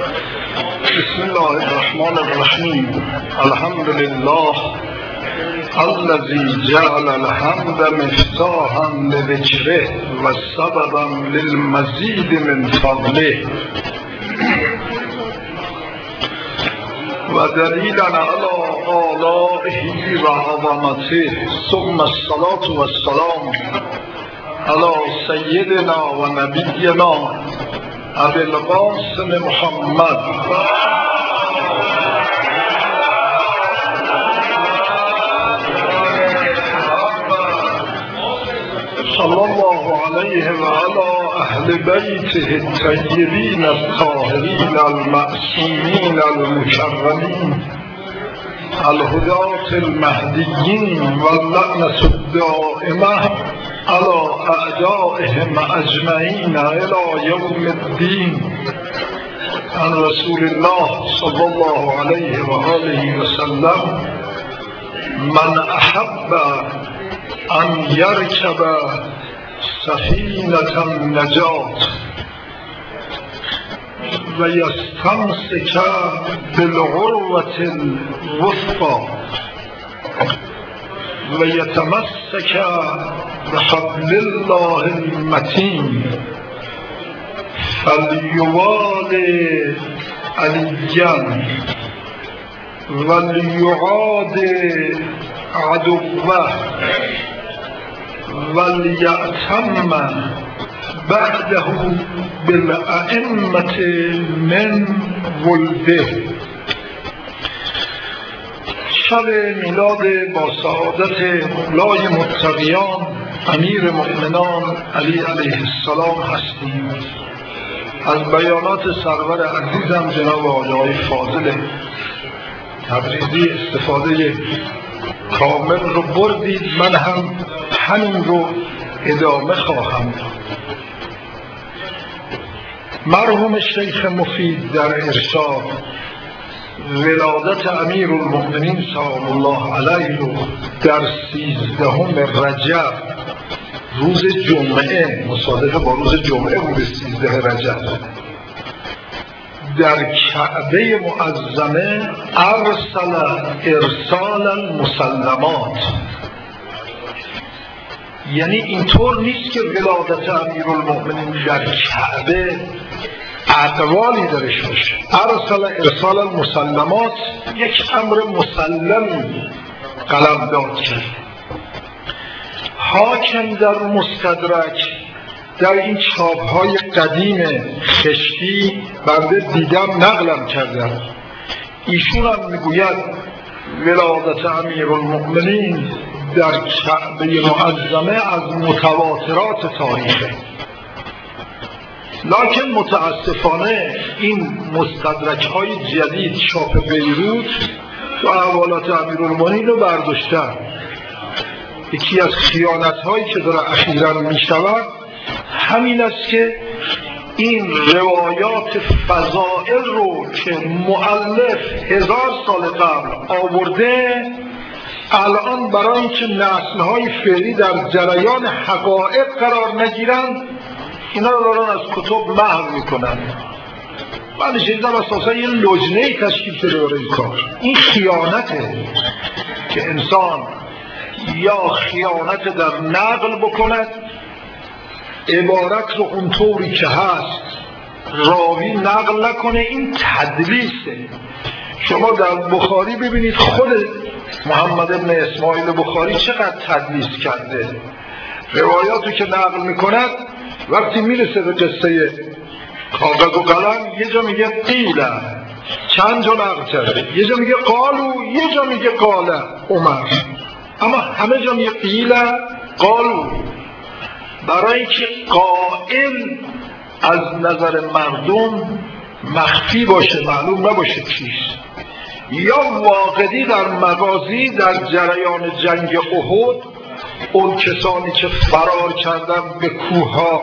بسم الله الرحمن الرحیم. الحمد لله الذي جعل الحمد مفتاحا لذکره و سببا للمزید من فضله و دلیلا علی آلائه و عظمته. ثم الصلاة والسلام علی سیدنا و نبینا ابی القاسم محمد صلی الله علیه و علی اهل بیته الطیبین الطاهرین المعصومین المکرمین الهداة المهدیین واللعنة الدائمة على أعدائهم أجمعين إلى يوم الدين. عن رسول الله صلى الله عليه وآله وسلم: من أحب أن يركب سفينة النجاة ويستمسك بالعروة الوثقى ويتمسك بحبل الله المتين فليوالي عليا وليعادي عدوه وليأتم بعده بالأئمة من ولده. شب میلاد با سعادت مولای متقیان امیر مؤمنان علی علیه السلام هستیم. از بیانات سرور عزیزم جناب آقای فاضل تبریزی استفاده کامل رو بردید. من هم همین رو ادامه خواهم داد. مرحوم شیخ مفید در ارشاد ولادت امیر المؤمنین سلام الله علیه رو در 13 رجب روز جمعه مصادف با روز جمعه بود 13 رجب در کعبه معظمه ارسال المسلمات. یعنی اینطور نیست که ولادت امیر المؤمنین در کعبه اقوالی درش باشه. ارسال المسلمات یک امر مسلمی قلمداد کرد. حاکم در مستدرک در این چاپ‌های قدیم خشتی بنده دیدم نقلم کردم، ایشون هم میگوید ولادت امیرالمؤمنین در کعبه معظمه از متواترات تاریخه. لکن متاسفانه این مستدرک‌های جدید چاپ بیروت و احوالات امیرالمؤمنین رو برداشتن. یکی از خیانت‌هایی که داره اخیراً می‌شود همین است که این روایات فضائل رو که مؤلف 1000 سال قبل آورده الان برای اینکه نسل‌های فعلی در جریان حقایق قرار نگیرن اینا رو دارن از کتب محو میکنن. من شنیدم اساسا یه لجنه‌ای تشکیل شده برای این کار. این خیانته که انسان یا خیانت در نقل بکند، عبارت رو اونطوری که هست راوی نقل نکنه، این تدلیسه. شما در بخاری ببینید خود محمد ابن اسماعیل بخاری چقدر تدلیس کرده. روایاتو که نقل میکند وقتی میرسه به قصه کاغذ و قلم یه جا میگه قیله، چند جا نقل کرده، یه جا میگه قالو، یه جا میگه قاله عمر، اما همه جا میگه قیله قالو، برای اینکه قائل از نظر مردم مخفی باشه، معلوم نباشه کیست. یا واقعی در مغازی در جریان جنگ احد اون کسانی که فرار کردن به کوه‌ها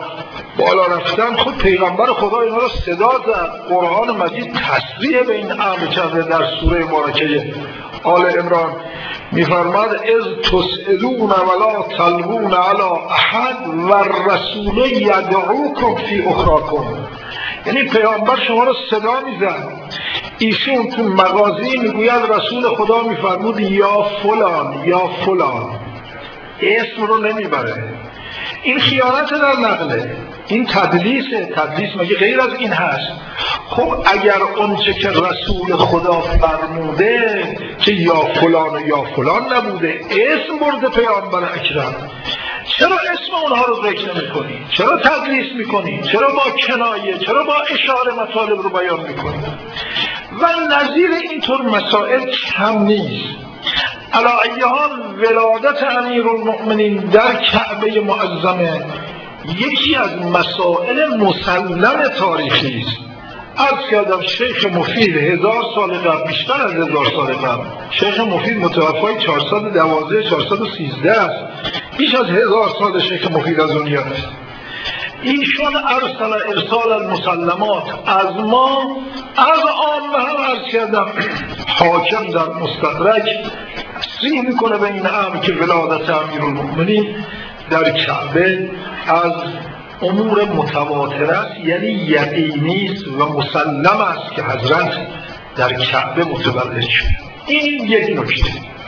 بالا رفتن. خود پیغمبر خدا اینا رو صدا زد. قرآن مجید تصریح به این امر کرده در سوره مبارکه آل عمران، میفرماد از تسئلون ولا تلوون علی احد و الرسول یدعوکم فی اخراکم. یعنی پیامبر شما رو صدا میزد، ایشون تو مغازی میگوید رسول خدا میفرمود یا فلان یا فلان، اسم رو نمیبره. این خیانت در نقله، این تدلیسه. تدلیس مگه غیر از این هست؟ خب اگر اونچه که رسول خدا فرموده که یا فلان و یا فلان نبوده، اسم برده پیامبر اکرم، چرا اسم اونها رو ذکر نمی‌کنی؟ چرا تدلیس می‌کنی؟ چرا با کنایه، چرا با اشاره مطالب رو بیان می‌کنی؟ و نظیر اینطور مسائل کم نیست. علی ای حال ولادت امیرالمؤمنین در کعبه معظمه یکی از مسائل مسلم تاریخی است. عرض کردم شیخ مفید 1000 سال قبل، بیشتر از 1000 سال قبل، شیخ مفید متوفای 412 413 است، بیش از 1000 سال شیخ مفید از دنیا است. ایشون ارسال المسلمات از ما، از عامه هم عرض کردم، حاکم در مستدرک تصریح میکنه به این امر که ولادت امیرالمؤمنین در کعبه از امور متواتر است، یعنی یقینی است و مسلم است که حضرت در کعبه متولد شد. این یک نکته.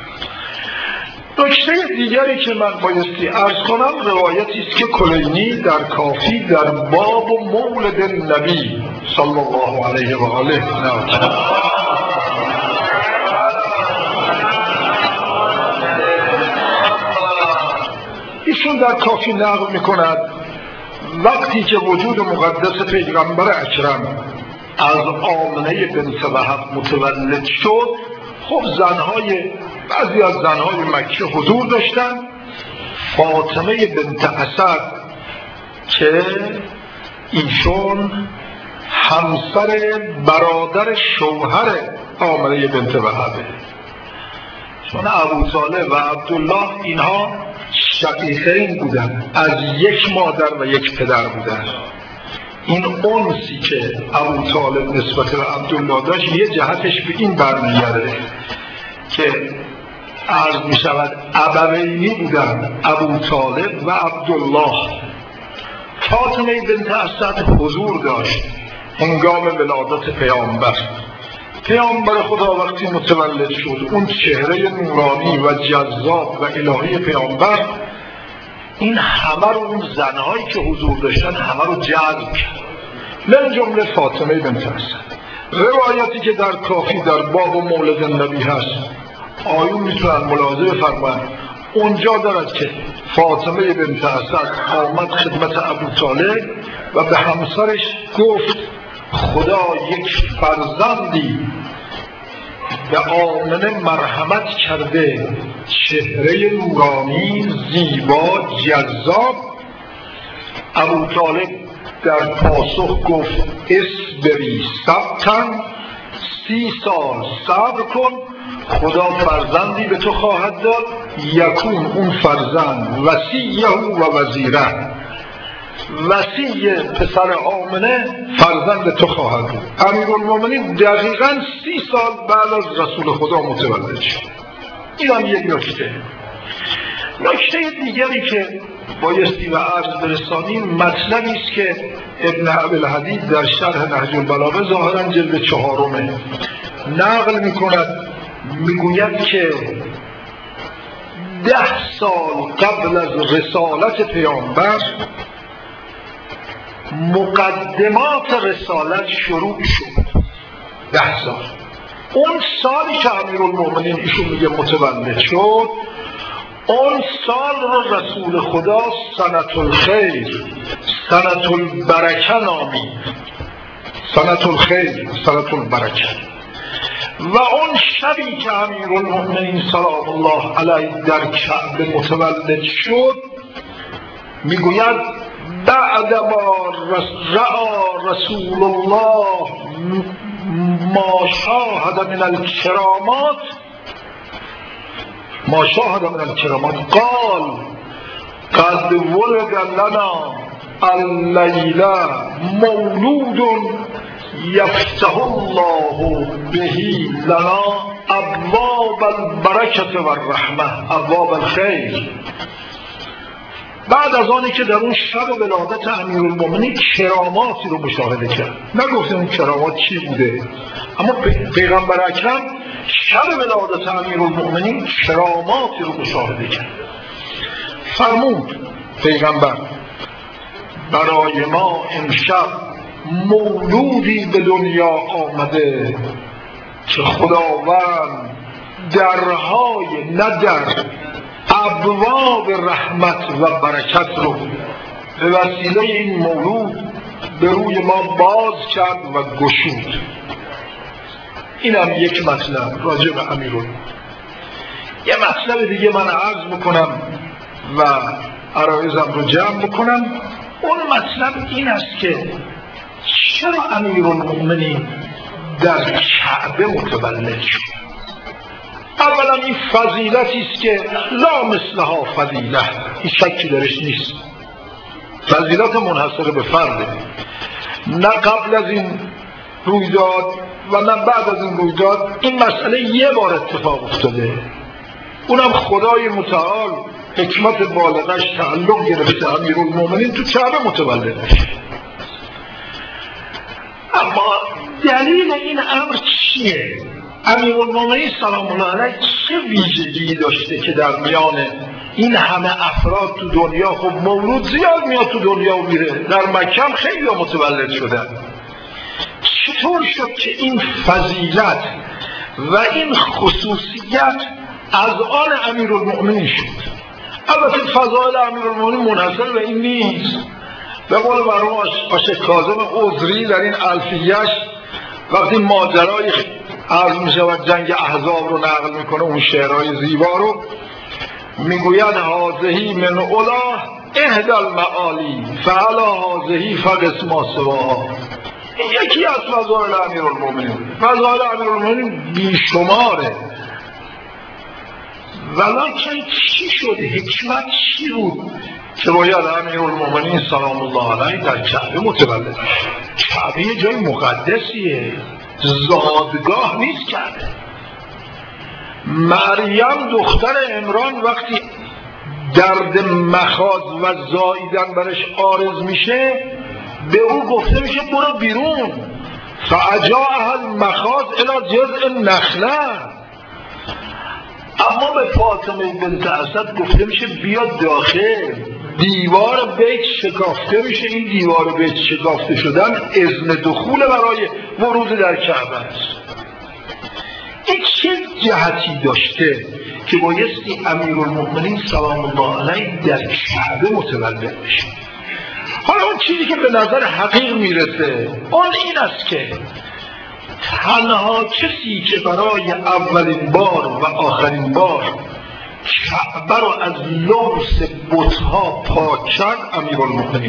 نکته دیگری که من بایستی عرض کنم روایتی است که کلینی در کافی در باب مولد النبی صلی الله علیه و آله ایشون در کافی نقل میکند وقتی که وجود مقدس پیغمبر اکرم از آمنه بنت وهب متولد شد، خب بعضی از زنهای مکه حضور داشتن. فاطمه بنت اسد که ایشون همسر برادر شوهر آمنه بنت وهبه، چون ابو طالب و عبدالله اینها شقیقین بودن، از یک مادر و یک پدر بودن. این انسی که ابو طالب نسبت به عبدالله داشت یه جهتش به این برمیگرده که عرض می شود ابوینی بودن، ابو طالب و عبدالله. فاطمه بنت اسد حضور داشت هنگام ولادت پیامبر خدا. وقتی متولد شد اون چهره نورانی و جذاب و الهی پیامبر این همه رو، اون زنهایی که حضور داشتن همه رو جذب کرد، من جمله فاطمه بنت اسد. روایتی که در کافی در باب مولد النبی هست، آیون میتونن ملاحظه بفرمایند، اونجا دارد که فاطمه بنت اسد آمد خدمت ابو طالب و به همسرش گفت خدا یک فرزندی به آمنه مرحمت کرده، چهره نورانی، زیبا، جذاب. ابو طالب در پاسخ گفت اصبری صبتن، 30 سال صبر کن، خدا فرزندی به تو خواهد داد، یکون اون فرزند وصیه و وزیره، وصی پسر آمنه فرزند تو خواهد بود. امیرالمؤمنین دقیقاً 30 سال بعد از رسول خدا متولد شد. این هم یک نکته. نکته دیگری که بایستی و عرض برسانیم مطلبی است که ابن ابوالحدید در شرح نهج البلاغه ظاهراً جلد 4 نقل میکند، میگوید که 10 سال قبل از رسالت پیامبر مقدمات رسالت شروع شد. 10 سال. اون سالی که امیرالمؤمنین ایشون میگه متولد شد، اون سال رو رسول خدا سنة الخیر، سنة البرکه نامید. سنة الخیر، سنة البرکه. و اون شبی که امیرالمؤمنین سلام الله علیه در کعبه متولد شد، میگوید بعد ما رأى رسول الله ما شاهد من الكرامات قال قد ولد لنا اللیله مولود یفتح الله بهی لنا ابواب البرکت و الرحمه، ابواب الخیر. بعد از آنی که در اون شب ولادت امیرالمومنین کراماتی رو مشاهده کرد، نگفتیم اون کرامات چی بوده، اما پیغمبر اکرم شب ولادت امیرالمومنین کراماتی رو مشاهده کرد. فرمود پیغمبر برای ما امشب مولودی به دنیا آمده که خداوند درهای نه در ابواب رحمت و برکت رو به وسیله این مولود به روی ما باز کرد و گشود. اینم یک مطلب راجع به امیرالمومنین. یه مطلب دیگه من عرض میکنم و عرایزم رو جمع میکنم. اون مطلب این است که چرا امیرالمومنین در کعبه متولد شد؟ اولا این فضیلتی است که لا مثلها فضیله، این شکی درش نیست، فضیلت منحصر به فرده، نه قبل از این رویداد و نه بعد از این رویداد این مسئله یه بار اتفاق افتاده، اونم خدای متعال حکمت بالغش تعلق گرفته امیرالمومنین تو کعبه متولد بشه. اما دلیل این امر چیه؟ امیرالمومنین سلام الله علیه چه ویژگی داشته که در میان این همه افراد تو دنیا، خب مولود زیاد میاد تو دنیا و میره، در مکه هم خیلی متولد شدن، چطور شد که این فضیلت و این خصوصیت از آن امیرالمومنین شد؟ البته فضائل امیرالمومنین منحصر به این نیست. به قول مرحوم آشق کاظم عذری در این الفیه‌اش وقتی ماجرای عرض می شود جنگ احزاب رو نقل میکنه، اون شعرهای زیبا رو میگوید هازهی من اولا احدى المعالی فعلا هازهی فقس ما سواها. یکی از فضائل امیرالمومنین، فضائل امیرالمومنین بیشماره، ولیکن چی شده؟ حکمت چی بود که باید امیرالمومنین سلام الله علیه در کعبه متولد شد؟ کعبه یه جای مقدسیه، زادگاه نیست کعبه. مریم دختر عمران وقتی درد مخاض و زاییدن برش عارض میشه، به او گفته میشه برو بیرون، فاجاءها المخاض الی جذع النخله. اما به فاطمه بنت اسد گفته میشه بیا داخل، دیوار بیت شکافته میشه. این دیوار بیت شکافته شدن اذن دخول برای ورود در کعبه است. این چه جهتی داشته که بایستی امیرالمومنین سلام الله علیه در کعبه متولد بشه؟ حالا اون چیزی که به نظر حقیق میرسه اون این است که تنها کسی که برای اولین بار و آخرین بار کعبه رو از لبس بت‌ها پاک کرد امیرالمومنین.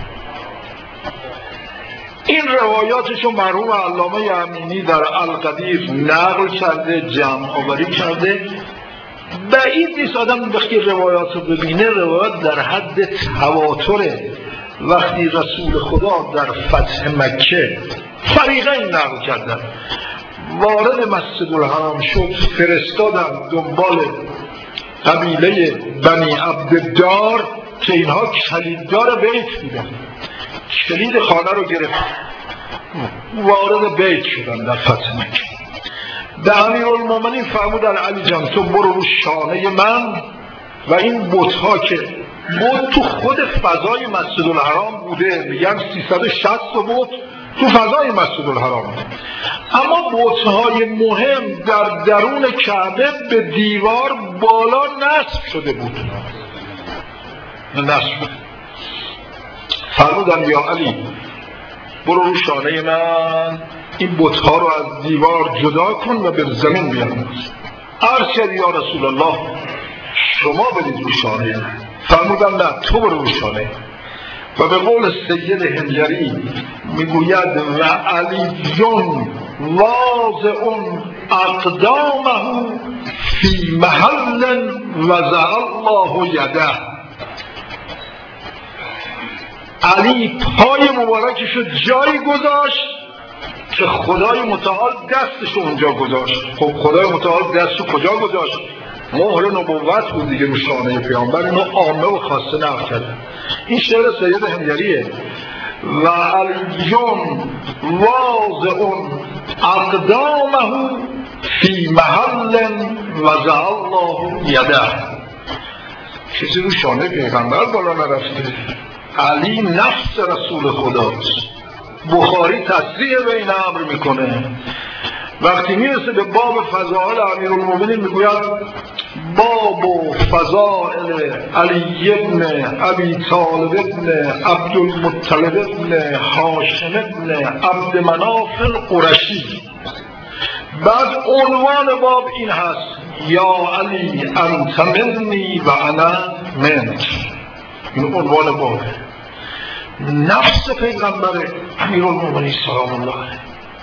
این روایاتشو مرحوم علامه امینی در القدیر نقل کرده، جمع آوری کرده. بعید نیست آدم وقتی روایات رو ببینه، روایات در حد تواتره. وقتی رسول خدا در فتح مکه فریقین نقل کردن، وارد مسجد الحرام شد، فرستادن دنبال قبیله بنی عبدالدار که اینها کلیددار بیت بودن، کلید خانه رو گرفت، وارد بیت شدن در فتح مکه. به امیرالمومنین فرمودن علی جان تو برو رو شانه من و این بت‌ها که بت تو خود فضای مسجد الحرام بوده، میگن 360 بت تو فضای مسجد الحرام، اما بت‌های مهم در درون کعبه به دیوار بالا نصب شده بود. نصب فرمودن یا علی برو رو شانه من این بت‌ها رو از دیوار جدا کن و به زمین بیانداز. عرض کرد یا رسول الله شما برید رو شانه من. فرمودن نه تو برو رو شانه. و به قول سید حمجری میگوید و علیون واضع اقدامه فی محل وضع الله یده. علی پای مبارکش رو جایی گذاشت که خدای متعال دستش اونجا گذاشت. خب خدای متعال دستش کجا گذاشت؟ مهر نبوت بود دیگه رو شانه پیامبر، اینو عامه و خاصه نقل کرده. این شعر سید حمیدیه. و علیون واضع اقدامه فی محل وضع الله یده. کسی رو شانه پیغمبر بالا نرفته. علی نفس رسول خداست. بخاری تصریح به این امر میکنه. وقتی میرسه به باب فضائل امیرالمومنین میگوید باب فضائل علی ابن ابی طالب ابن عبدالمطلب ابن هاشم ابن عبد مناف القرشی. بعد عنوان باب این هست یا علی انت منی و انا منک. این عنوان باب. نفس پیغمبر امیرالمومنین سلام الله علیه.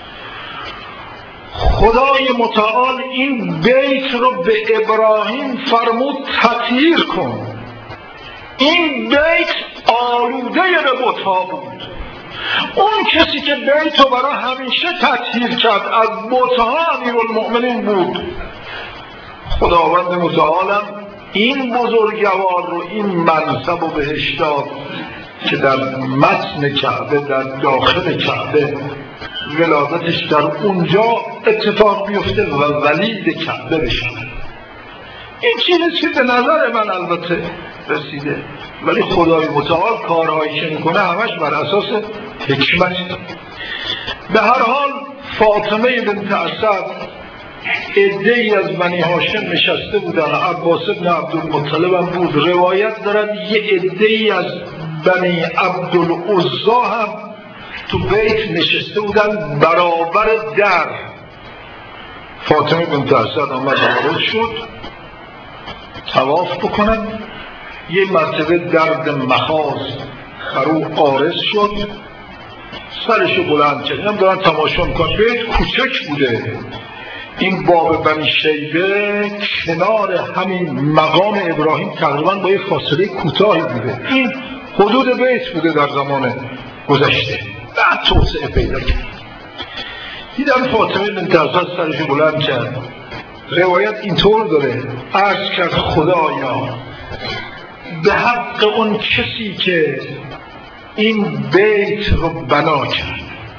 خدای متعال این بیت رو به ابراهیم فرمود تطهیر کن. این بیت آلوده به بت‌ها بود. اون کسی که بیت رو برای همیشه تطهیر کرد از بت‌ها امیرالمؤمنین بود. خداوند متعالم این بزرگوار رو این منصب رو بهش داد که در متن کعبه، در داخل کعبه ولادتش در اونجا اتفاق بیفته و ولید کعبه بشه. این چیزی به نظر من البته رسیده، ولی خدای متعال کارهایی که میکنه همش بر اساس حکمت. به هر حال فاطمه بنت اسد عده‌ای از بنی هاشم نشسته بودن، عباس بن عبدالمطلب هم بود. روایت دارد یه عده‌ای از بنی عبدالعزا هم تو بیت نشسته بودن برابر در. فاطمه بنت اسد آمد وارد شد طواف بکنن. یه مرتبه درد مخاض بر او عارض شد، سرشو بلند کرد. اینم دارن تماشا میکنن. بیت کوچک بوده. این باب بنی شیبه کنار همین مقام ابراهیم تقریبا با یه فاصله کوتاهی بوده. این حدود بیت بوده در زمان گذشته. بعد توسعه پیدا کرد. دیدم فاطمه بنت اسد سرشو بلند کرد. روایت اینطور داره، عرض کرد خدایا به حق اون کسی که این بیت رو بنا کرد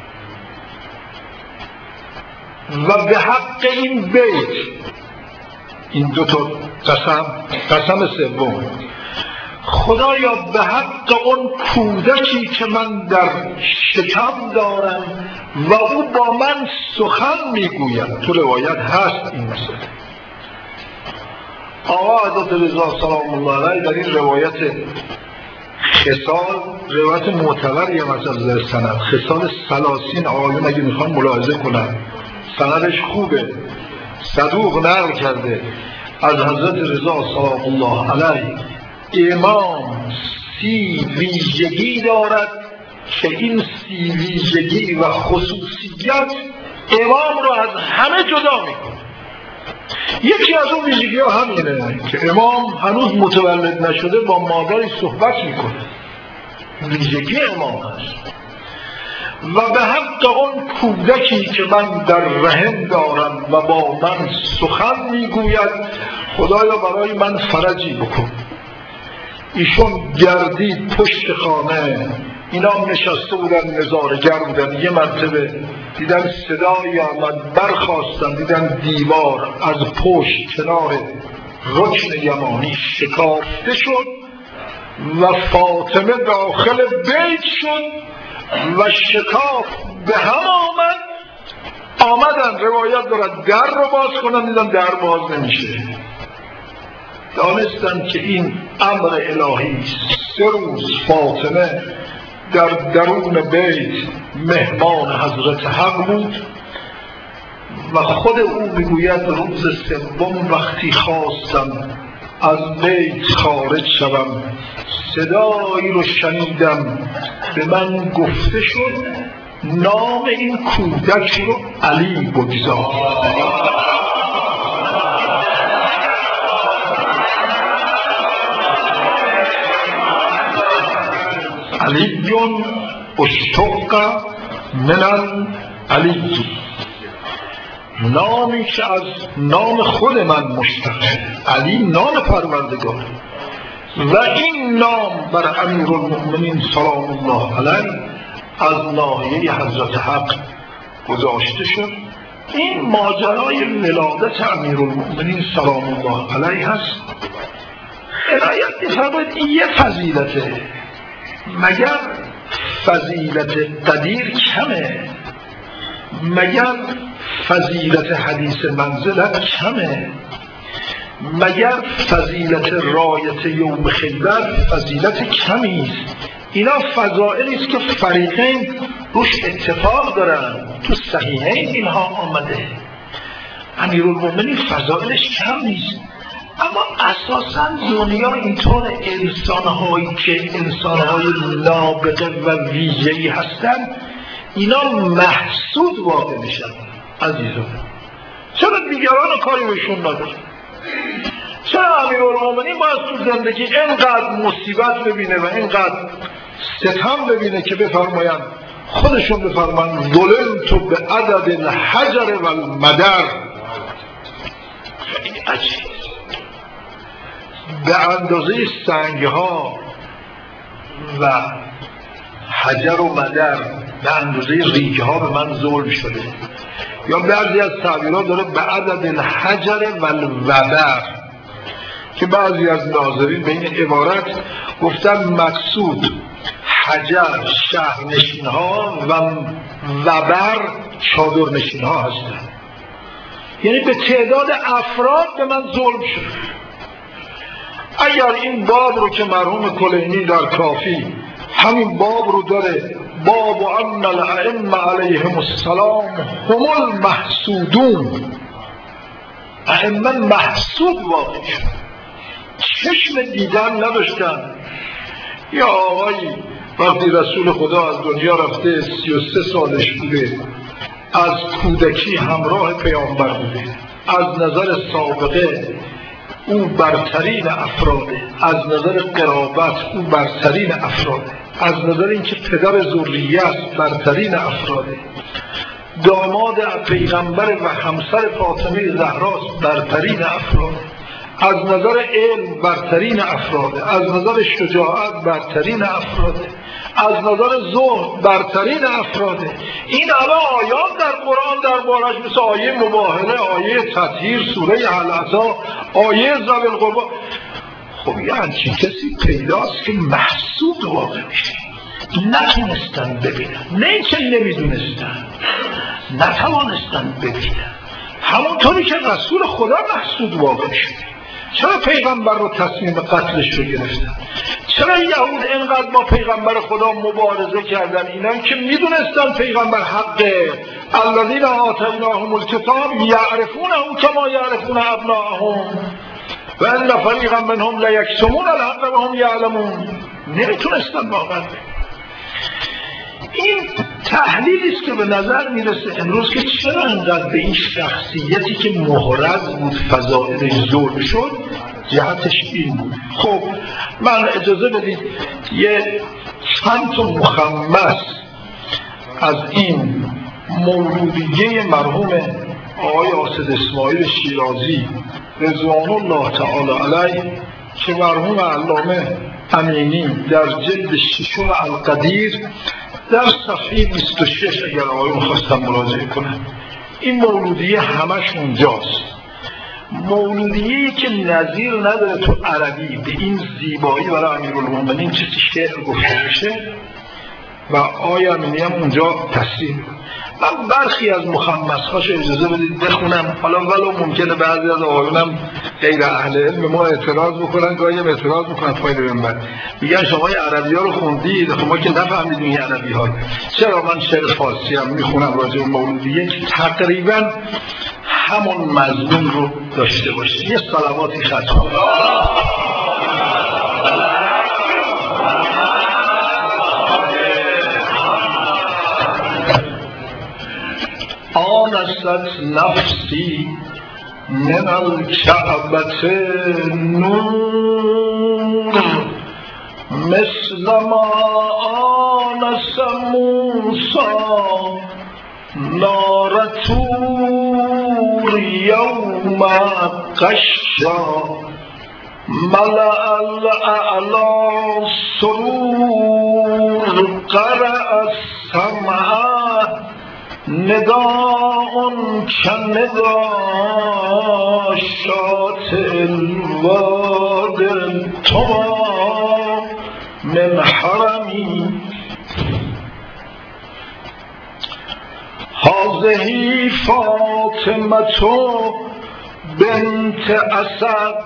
و به حق این بیت، این دو تا قسم سوم، خدایا به حق اون کودکی که من در شکم دارم و او با من سخن میگوید. تو روایت هست این مسئله. آقا حضرت رضا سلام الله علیه در این روایت خصال، روایت معتبریه مثلا سند خصال 30 آقایون اگه میخوان ملاحظه کنن سندش خوبه، صدوق نقل کرده از حضرت رضا سلام الله علیه. امام 30 ویژگی دارد که این 30 ویژگی و خصوصیت امام رو از همه جدا میکنه. یکی از اون ویژگی ها همینه که امام هنوز متولد نشده با مادری صحبت میکنه. ویژگی امام هست. و به حق اون کودکی که من در رحم دارم و با من سخن میگوید خدایا برای من فرجی بکن. ایشون گردید پشت خانه، اینا هم نشسته بودن نظاره‌گر بودن. یه مرتبه دیدن صدایی آمد، برخاستن دیدن دیوار از پشت کنار رکن یمانی شکافته شد و فاطمه داخل بیت شد و شکاف به هم آمدن. روایت دارد در رو باز کنن، دیدن در باز نمیشه. دانستن که این امر الهی است. 3 روز فاطمه در درون بیت مهمان حضرت حق بود و خود او میگوید روز 3 وقتی خواستم از بیت خارج شوم صدایی رو شنیدم به من گفته شد نام این کودک رو علی بگذار. علی اشتق من العلی، نامی که از نام خود من مشتقه، علی نام پروردگار، و این نام بر امیرالمؤمنین سلام الله علیه از ناحیه حضرت حق گذاشته شد. این ماجرای ولادت امیرالمؤمنین سلام الله علیه هست. عنایت می‌فرمایید این یه فضیلته، مگر فضیلت قدیر کمه؟ مگر فضیلت حدیث منزلت کمه؟ مگر فضیلت رایت یوم خیبر فضیلت کمیست؟ اینا فضائلی است که فریقین روش اتفاق دارن، تو صحیحین اینها آمده. امیرالمؤمنین فضائلش کم نیست، اما اساساً دنیا اینطور انسانهایی که انسانهای نابغه و ویژه‌ای هستن اینا محسود واقع میشن. عزیزان چرا دیگران کاری بهشون نداره؟ چرا امیرالمؤمنین باید تو زندگی اینقدر مصیبت ببینه و اینقدر ستم ببینه که بفرمایند، خودشون بفرمایند ظلمت به عدد الحجر و المدر؟ خیلی عجیب، به اندازه سنگها و حجر و مدر، به اندازه ریگه ها به من ظلم شده. یا بعضی از تعبیرات داره به عدد الحجر و الوبر، که بعضی از ناظرین به این عبارت گفتن مقصود حجر شهرنشین ها و وبر چادرنشین ها هستن، یعنی به تعداد افراد به من ظلم شد. اگر این باب رو که مرحوم کلینی در کافی همین باب رو داره، باب و ان الائمه علیهم السلام هم المحسودون، ائمه محسود واقع شد، چشم دیدن نداشتن. یا آقایی وقتی رسول خدا از دنیا رفته 33 سالش بوده، از کودکی همراه پیامبر بوده، از نظر سابقه او برترین افراده، از نظر قرابت او برترین افراده، از نظر اینکه پدر ذریه است برترین افراده، داماد پیغمبر و همسر فاطمه زهراست برترین افراده، از نظر علم برترین افراده، از نظر شجاعت برترین افراده، از نظر زهد برترین افراده. این همه آیات در قرآن دربارش، مثل آیه مباهله، آیه تطهیر، سوره العصا، آیه ذوی القربی. خب یه همچین کسی پیداست که محسود واقع میشه. نتونستن ببینن، نه اینکه نمیدونستن، نتوانستن ببینن. همونطوری که رسول خدا محسود واقع شد. چرا پیغمبر رو تصمیم قتلش رو گرفتن؟ چرا یهود اینقدر با پیغمبر خدا مبارزه کردن؟ اینا که میدونستن پیغمبر حقه، الذین آتیناهم الکتاب یعرفونه کما یعرفون ابناءهم و ان فریقا منهم لیکتمون الحق وهم یعلمون. نمیتونستن واقعا. این تحلیلی است که به نظر میرسه امروز که چرا انقدر به این شخصیتی که محرز بود فضائلش ظلم شد، جهتش این بود. خب من اجازه بدید یه چند تا مخمس از این مولودیه مرحوم آقای آصد اسماعیل شیرازی رضوان الله تعالی علیه که مرحوم علامه امینی در جلد ششم القدیر در صفحه 26 اگر آقایون خواستم مراجعه کنن، این مولودیه همش اونجاست. مولودیه‌ای که نظیر نداره تو عربی به این زیبایی برای امیرالمؤمنین چیزی شعر گفته میشه و آقای امینی هم اونجا تصریح. من برخی از مخمس‌هاش اجازه بدید بخونم، حالا ولو ممکنه بعضی از آقایونم غیر اهل علم ما اعتراض بکنن، گاهی هم اعتراض میکنن پای منبر، میگن شما عربی ها رو خوندید، خب ما که نفهمیدیم این عربی ها. چرا من شعر فارسی هم میخونم راجع به مولودیه که تقریبا همون مضمون رو داشته باشه. یه صلواتی ختم. آنست نفسی من الکعبة نور مثل ما موسى نار طور يوم غشا ملأ الأعلى سرور قرأ السمع نداء كنداء شاطئ الواد الطوى من حرمي هذه فاطمة بنت أسد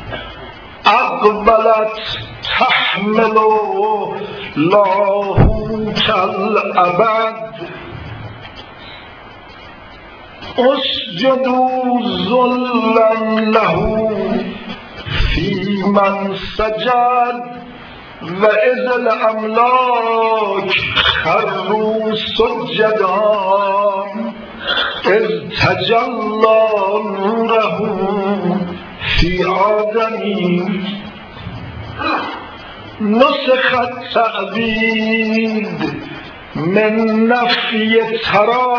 أقبلت تحمل لاهوت الأبد اسجدوا ذلا له في من سجد وإذ الأملاك خروا سجدا إذ تجلى نوره في آدم نسخ التعبيد من نفی ترا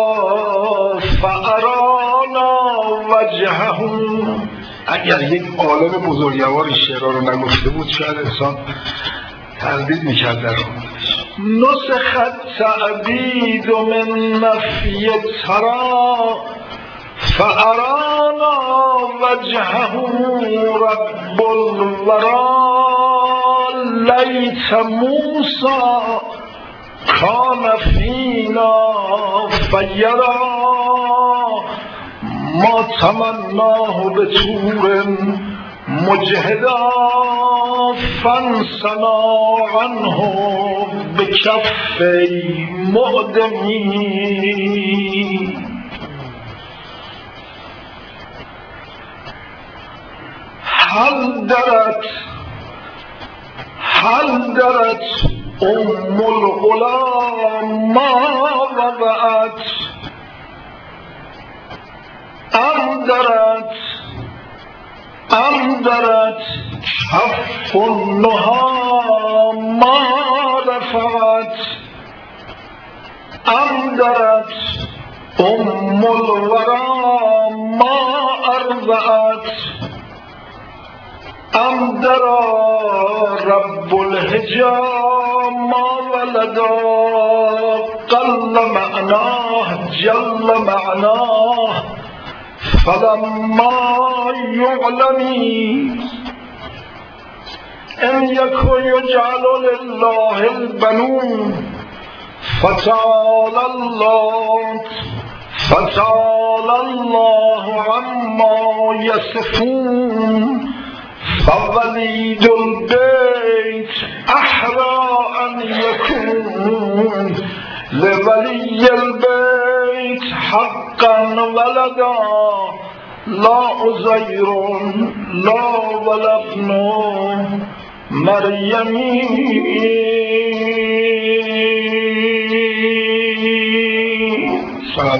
فارانا وجهه. اگر یک عالم بزرگوار شعرها رو نگفته بود شاید انسان تردید میکرد در خودش. نسخ التعبید من نفی ترا فارانا وجهه رب الورا لیت موسى كان فينا فيرى ما تمناه بطور مجهدا فانسنا عنه بكفي مؤدمي. هل درت أم الغلام ما وضعت أم درت كف النهى ما رفعت أم درت أم الورى ما أرضعت أم درى رب الهجا ما ولدا قل معناه جل معناه فلما يعلمي إن يكن يجعل لله البنون فتعالى الله عما يصفون فوليد البيت أحرى أن يكون لولي البيت حقا ولدا لا عزير لا ولا ابن مريم. سلام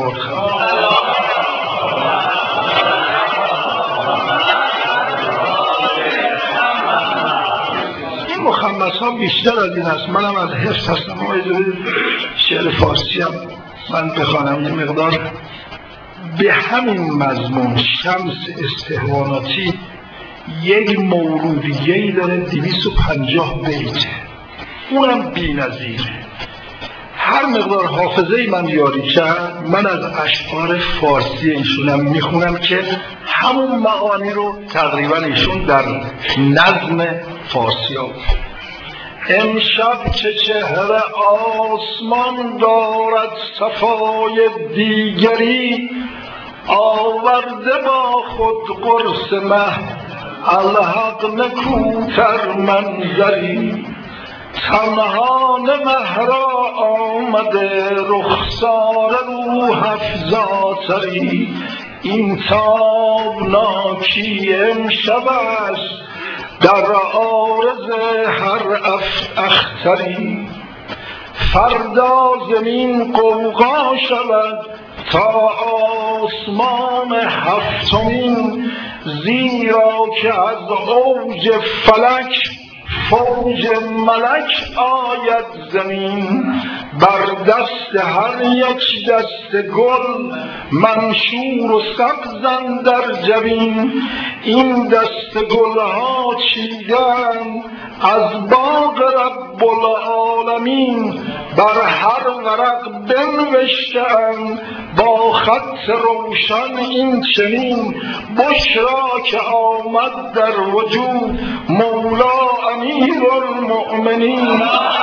مخمس ها بیشتر از این است. منم از حفظ هستم و شعر فارسی هم من بخوانم یه مقدار به همین مضمون شمس استحواناتی یک مولودیه‌ای داره 250 بیت، اونم بی‌نظیره. هر مقدار حافظه من یاری کرد من از اشعار فارسی ایشونم میخونم که همون معانی رو تقریبا ایشون در نظم فارسی ها. امشب که چهره آسمان دارد صفای دیگری آورده با خود قرص مه الحق نکوتر منظری تنهان مهرا آمده رخسار روح افزاتری این تابناکی امشب است در عارض هر اختری فردا زمین قوقا شود تا آسمان هفتمین زیرا که از اوج فلک فوج ملک آید زمین، بر دست هر یک دست گل منشور و سبزن در جبین. این دست گلها چیدن از باغ رب العالمین، بر هر ورق بنوشتند با خط روشن این چنین: بشرا که آمد در وجود مولا امیر المؤمنین.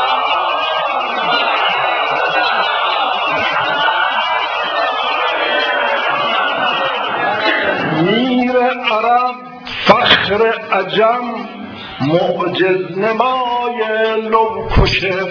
میر عرب فخر عجم معجز نمای لوکشف،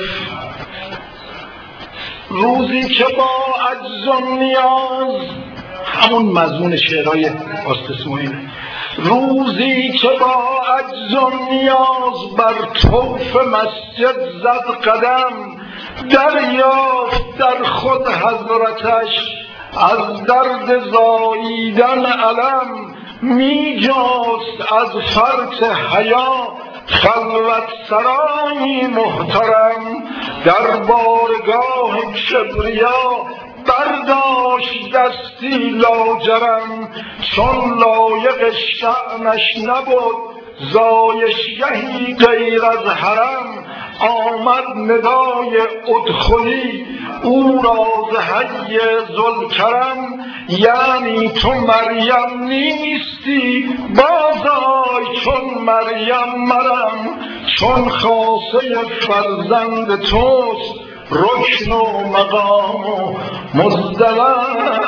روزی که با عجز و نیاز، همون مضمون شعرهای آستسماعیل، روزی که با عجز و نیاز بر طوف مسجد زد قدم، دریافت در خود حضرتش از درد زاییدن علم. می جست از فرط حیا خلوت سرایی محترم، در بارگاه کبریا برداشت دستی لاجرم. چون لایق شأنش نبود زایشگهی غیر از حرم، آمد ندای ادخلی او را ز حی ذوالکرم. یعنی تو مریم نیستی بازآی چون مریم مرم، چون خاصه فرزند توست رکن و مقام و مزدلم.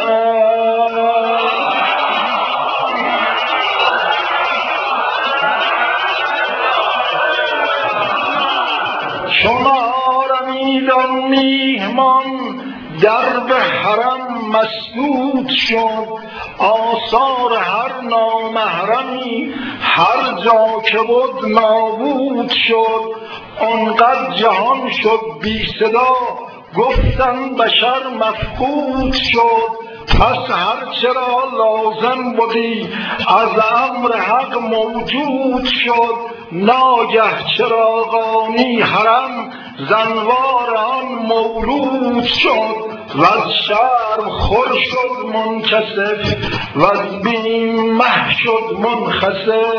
چون آرمیدان میهمان در به حرم مسدود شد، آثار هر نامحرمی هر جا که بود نابود شد. آنقدر جهان شد بی صدا گفتن بشر مفقود شد. پس هر چرا لازم بودی از امر حق موجود شد. ناگه چراغانی حرم زنوار آن مولود شد. و از شرم خور شد منکسف و از بیم مه شد منخسف.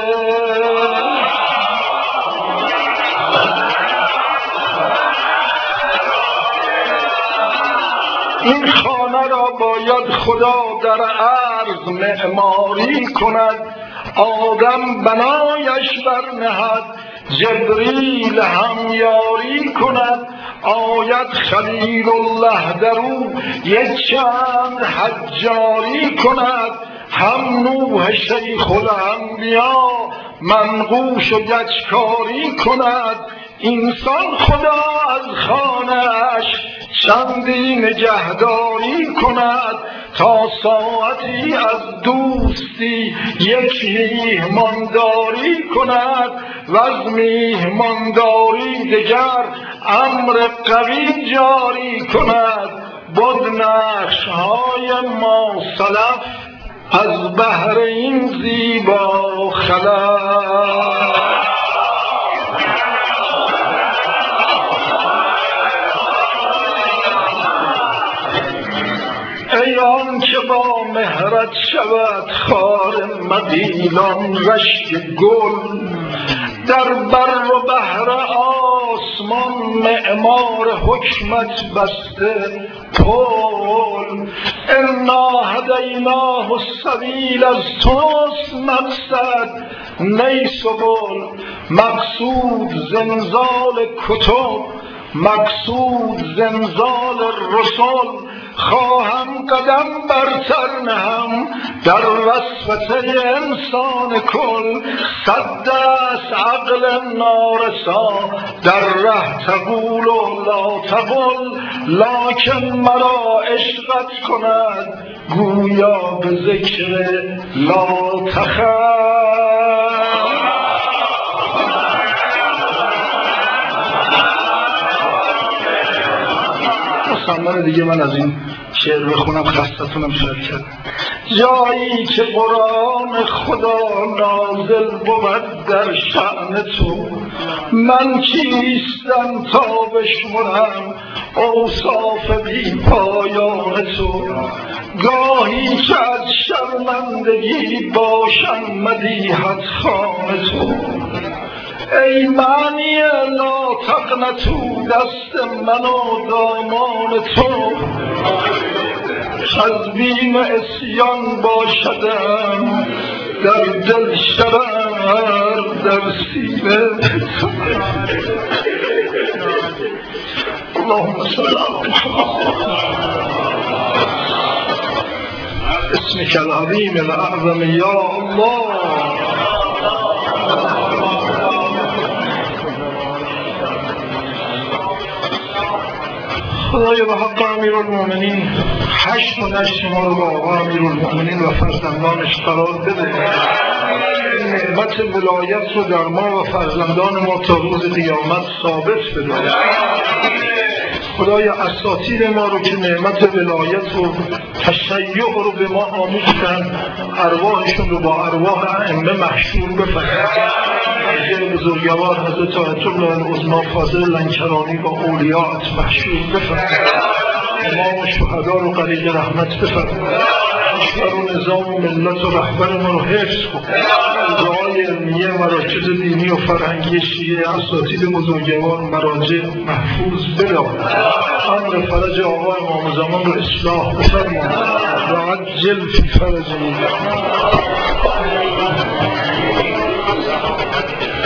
این خانه را باید خدا در عرض معماری کند، آدم بنایش برنهد جبریل همیاری کند. آید خلیل الله در او یک چند حجاری کند، هم نوح شیخ الانبیا منقوش و گچکاری کند. انسان خدا از خانه‌اش چندی نگهداری کند، تا ساعتی از دوستی یک میهمانداری کند. و از میهمانداری دگر امر قوی جاری کند. بود نقش‌های ما سلف از بهر این زیبا خلف. ای آن که با مهرت شود خار مدینان رشک گل، در بر و بحر آسمان معمار حکمت بسته پل. انا هدیناه السبیل از توست مقصد نی سبل. مقصود زنزال کتب، مقصود زنزال رسل. خواهم قدم برتر نهم در وصفت انسان کل. صد دست عقل نارسا در ره تقول و لا تقل، لکن مرا عشقت کند گویا به ذکر لا تخف. سامان دیگه من از این شعر بخونم خستتونم شاید کرد. جایی که قرآن خدا نازل بود در شأن تو، من کیستم تا بشمرم اوصاف بی پایان تو. گاهی که از شرمندگی باشم مدیحت خوان تو، ای معنی لا تقنطوا دست من و دامان تو. از بیم اسیان باشدم در دل شرر در سینه. اللهم صل علی محمد اسمك العظیم الاعظم یا الله. خدای به حق امیرالمومنین 8 و 9 ما رو با آقا امیرالمومنین و فرزندانش قرار بده. نعمت ولایت رو در ما و فرزندان ما تا روز قیامت ثابت بده. خدای اساطیر ما رو که نعمت ولایت و تشیع رو به ما آموختن، ارواحشون رو با ارواح ائمه محشور بفرست. حضرت بزرگوار حضرت آیت الله العظمی فاضل لنکرانی با اولیات محشور بفرست. امام و شهدا رو غریق رحمت بفرست. کشور و نظام و ملت و رهبر ما رو حفظ کن. دعای علمیه مراکز دینی و فرهنگی شیعه اساتید بزرگوار مراجع محفوظ بدار. امر فرج آقا امام زمان رو اصلاح بفرمون و عجل فی فرجه.